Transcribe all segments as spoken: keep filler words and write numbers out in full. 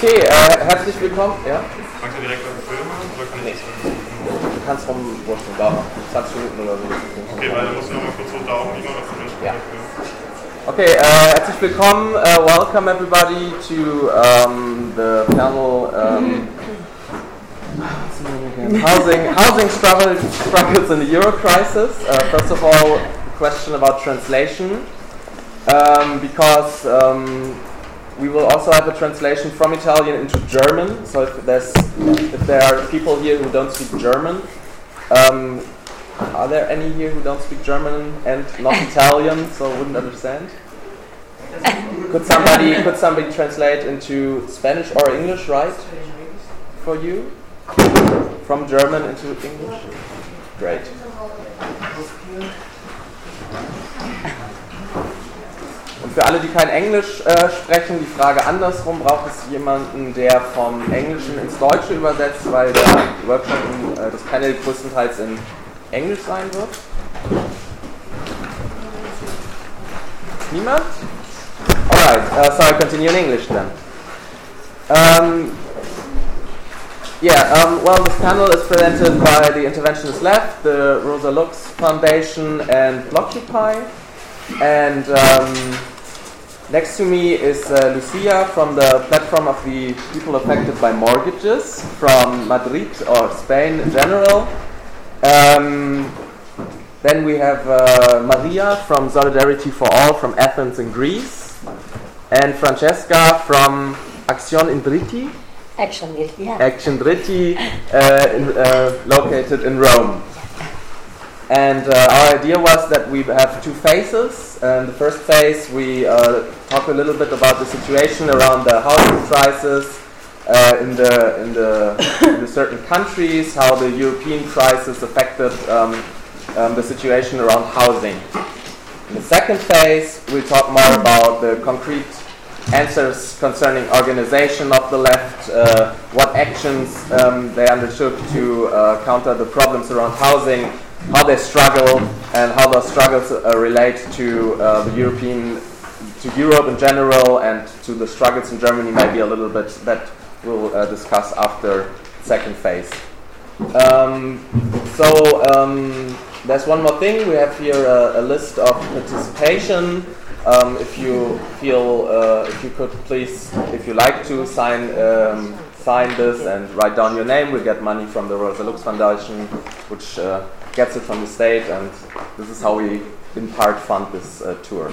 Okay, äh, herzlich willkommen. Ja? Magst du direkt auf den Film machen oder kann ich Nee. das? Du kannst rumwurschteln, da zwanzig Minuten oder so. Okay, weil du musst noch mal kurz so Daumen, wie man das findet. Ja. Okay, uh, herzlich willkommen. Uh, welcome everybody to um, the panel um, housing housing struggles struggles in the Euro crisis. Uh, first of all, a question about translation, um, because um, we will also have a translation from Italian into German. So if there's if there are people here who don't speak German. Um, Are there any here who don't speak German and not Italian, so wouldn't understand? Could somebody could somebody translate into Spanish or English, right? For you? From German into English? Great. Und für alle, die kein Englisch äh, sprechen, die Frage andersrum: Braucht es jemanden, der vom Englischen ins Deutsche übersetzt, weil der Workshop, äh, das Panel größtenteils in Englisch sein wird? Niemand? Alright, uh, so I'll continue in English then. Um, yeah, um, well, this panel is presented by the Interventionist Left, the Rosa Lux Foundation, and Blockupy. And um, next to me is uh, Lucia from the platform of the people affected by mortgages from Madrid or Spain in general. Um, then we have uh, Maria from Solidarity for All from Athens in Greece, and Francesca from Action Indriti. Action Indriti, yeah. Action Indriti, uh, in, uh, located in Rome. And uh, our idea was that we have two phases. In the first phase, we uh, talk a little bit about the situation around the housing crisis. Uh, in the in the in the certain countries, how the European crisis affected um, um, the situation around housing. In the second phase, we talk more about the concrete answers concerning organization of the left, uh, what actions um, they undertook to uh, counter the problems around housing, how they struggle, and how those struggles uh, relate to uh, the European, to Europe in general, and to the struggles in Germany. Maybe a little bit that we'll uh, discuss after second phase. Um, so um, there's one more thing. We have here a, a list of participation. Um, if you feel, uh, if you could please, if you like to sign um, sign this and write down your name, we get money from the Rosa Lux Foundation, which uh, gets it from the state, and this is how we in part fund this uh, tour.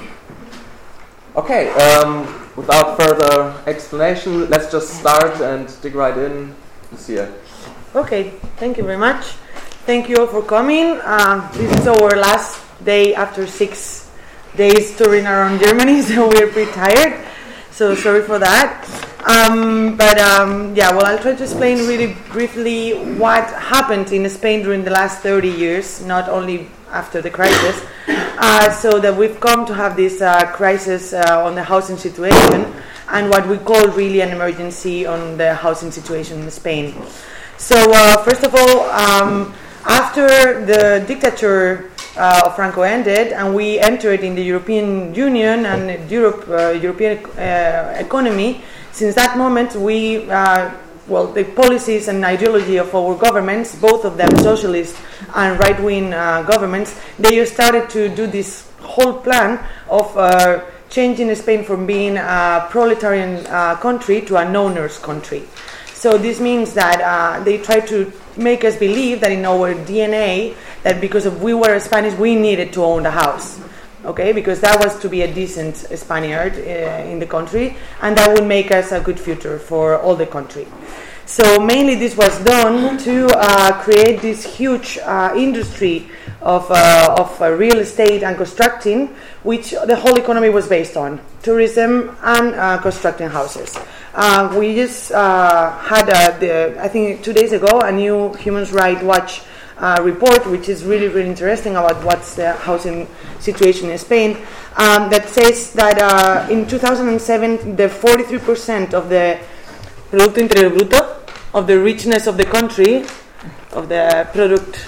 Okay, um, without further explanation, let's just start and dig right in. Lucia. Okay, thank you very much. Thank you all for coming. Uh, this is our last day after six days touring around Germany, so we're pretty tired. So sorry for that. Um, but um, yeah, well, I'll try to explain really briefly what happened in Spain during the last thirty years, not only after the crisis, uh, so that we've come to have this uh, crisis uh, on the housing situation and what we call really an emergency on the housing situation in Spain. So uh, first of all, um, after the dictator uh, of Franco ended and we entered in the European Union and Europe, uh, European uh, economy, since that moment we uh, well, the policies and ideology of our governments, both of them socialist and right-wing uh, governments, they started to do this whole plan of uh, changing Spain from being a proletarian uh, country to an owner's country. So this means that uh, they try to make us believe that in our D N A, that because of we were Spanish, we needed to own the house. Okay, because that was to be a decent Spaniard uh, in the country, and that would make us a good future for all the country. So mainly this was done to uh, create this huge uh, industry of, uh, of uh, real estate and constructing, which the whole economy was based on, tourism and uh, constructing houses. Uh, we just uh, had, uh, the, I think two days ago, a new Human Rights Watch Uh, report, which is really, really interesting about what's the housing situation in Spain, um, that says that uh, in two thousand seven, the forty-three percent of the Producto Interior Bruto, of the richness of the country, of the product.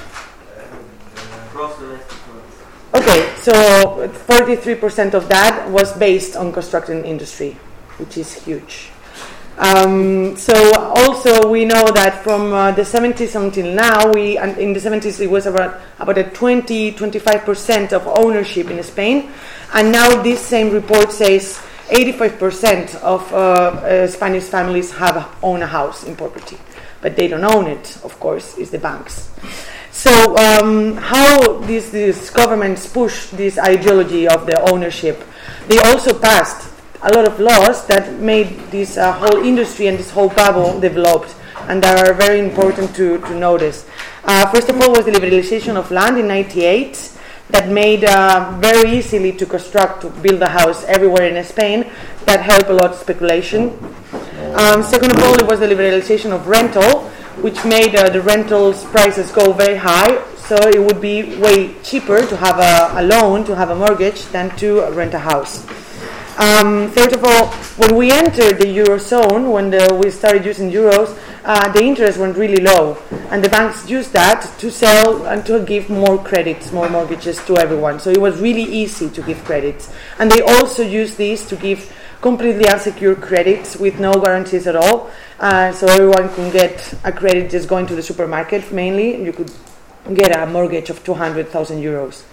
Okay, so forty-three percent of that was based on construction industry, which is huge. Um, so also we know that from uh, the seventies until now, we and in the seventies it was about about a twenty to twenty-five percent of ownership in Spain, and now this same report says eighty-five percent of uh, uh, Spanish families have own a house in property, but they don't own it. Of course, it's the banks. So um, how these these governments push this ideology of the ownership? They also passed a lot of laws that made this uh, whole industry and this whole bubble developed, and that are very important to, to notice. Uh, first of all was the liberalization of land in ninety-eight, that made uh, very easily to construct, to build a house everywhere in Spain. That helped a lot speculation. Um, second of all, it was the liberalization of rental, which made uh, the rentals prices go very high, so it would be way cheaper to have a, a loan, to have a mortgage, than to rent a house. Um, third of all, when we entered the Eurozone, when the, we started using euros, uh, the interest went really low, and the banks used that to sell and to give more credits, more mortgages to everyone. So it was really easy to give credits, and they also used these to give completely unsecured credits with no guarantees at all. Uh, so everyone can get a credit just going to the supermarket. Mainly, you could get a mortgage of two hundred thousand euros.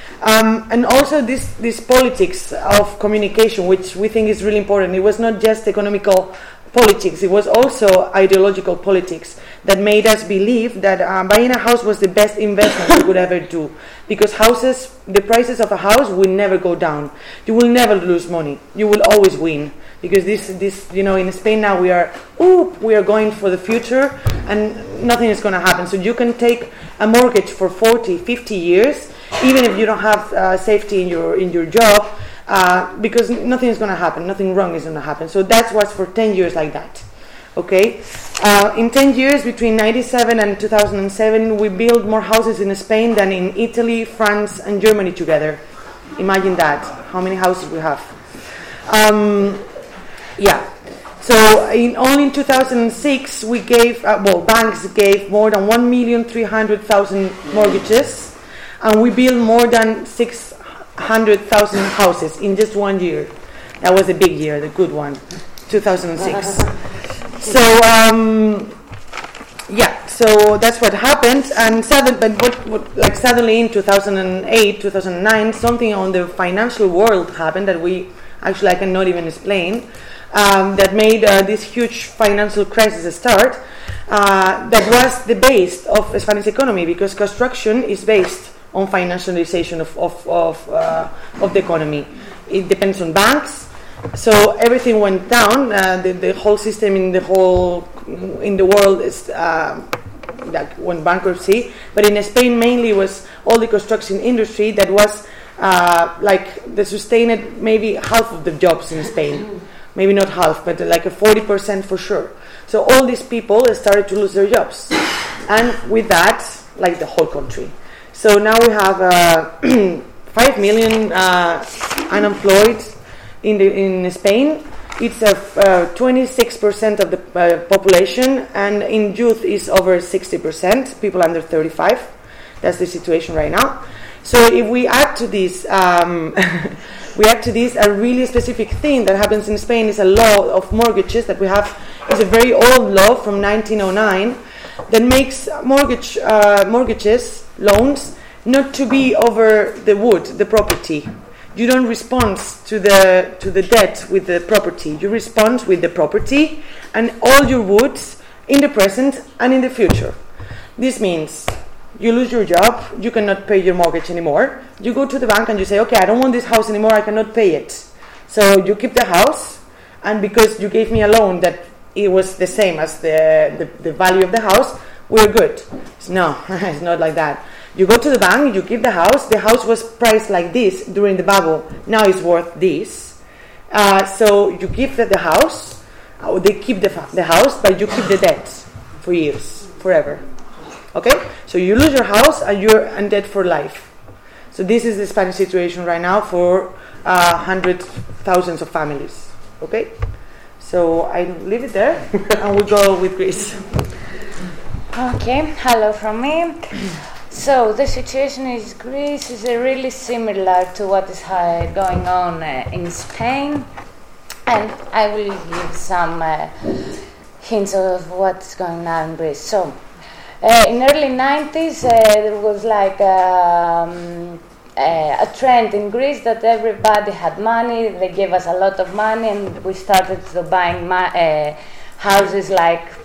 Um, and also this, this politics of communication, which we think is really important. It was not just economical politics, it was also ideological politics that made us believe that uh, buying a house was the best investment we could ever do. Because houses, the prices of a house will never go down. You will never lose money. You will always win. Because this, this, you know, in Spain now we are, ooh, we are going for the future, and nothing is going to happen. So you can take a mortgage for forty, fifty years, even if you don't have uh, safety in your in your job, uh, because nothing is going to happen, nothing wrong is going to happen. So that was for ten years like that. Okay, uh, in ten years between ninety-seven and two thousand seven, we built more houses in Spain than in Italy, France, and Germany together. Imagine that, how many houses we have. Um, yeah. So in, only in two thousand six, we gave, uh, well, banks gave more than one million three hundred thousand mortgages, and we built more than six hundred thousand houses in just one year. That was a big year, the good one, two thousand six. So, um, yeah, so that's what happened. And sudden, but what, what, like suddenly in two thousand eight, two thousand nine, something on the financial world happened that we, actually I cannot even explain, um, that made uh, this huge financial crisis start. Uh, that was the base of the Spanish economy, because construction is based on financialization of of of, uh, of the economy. It depends on banks, so everything went down. Uh, the, the whole system in the whole in the world is uh, like went bankruptcy. But in Spain, mainly was all the construction industry that was uh, like the sustained maybe half of the jobs in Spain, maybe not half, but like a forty percent for sure. So all these people started to lose their jobs, and with that, like the whole country. So now we have uh, five million uh, unemployed in the, in Spain. It's a uh, twenty-six percent of the uh, population, and in youth is over sixty percent, people under thirty-five. That's the situation right now. So if we add to this, um, we add to this a really specific thing that happens in Spain is a law of mortgages that we have. It's a very old law from nineteen oh nine that makes mortgage uh, mortgages, loans, not to be over the wood, the property. You don't respond to the to the debt with the property. You respond with the property and all your woods in the present and in the future. This means you lose your job, you cannot pay your mortgage anymore. You go to the bank and you say, okay, I don't want this house anymore, I cannot pay it. So you keep the house, and because you gave me a loan that it was the same as the, the, the value of the house, we're good. So no, it's not like that. You go to the bank, you keep the house. The house was priced like this during the bubble. Now it's worth this. Uh, so you keep the, the house. Uh, they keep the, the house, but you keep the debt for years, forever. Okay? So you lose your house and you're in debt for life. So this is the Spanish situation right now for uh, hundreds, thousands of families. Okay? So I leave it there and we'll go with Greece. Okay, hello from me. So the situation in Greece is uh, really similar to what is uh, going on uh, in Spain. and I will give some uh, hints of what's going on in Greece. So, uh, in early nineties, uh, there was like um, uh, a trend in Greece that everybody had money. They gave us a lot of money, and we started to buying ma- uh, houses like